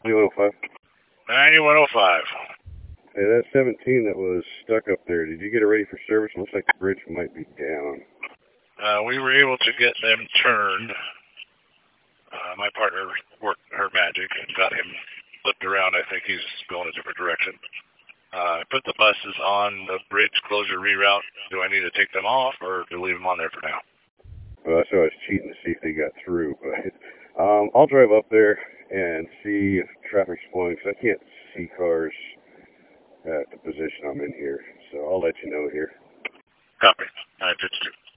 9105. 9105. Hey, that 17 that was stuck up there, did you get it ready for service? Looks like the bridge might be down. We were able to get them turned. My partner worked her magic and got him flipped around. I think he's going a different direction. Put the buses on the bridge closure reroute. Do I need to take them off or to leave them on there for now? Well, that's why I was cheating to see if they got through. But I'll drive up there and see if traffic's flowing, because I can't see cars at the position I'm in here. So I'll let you know here. Copy. 952.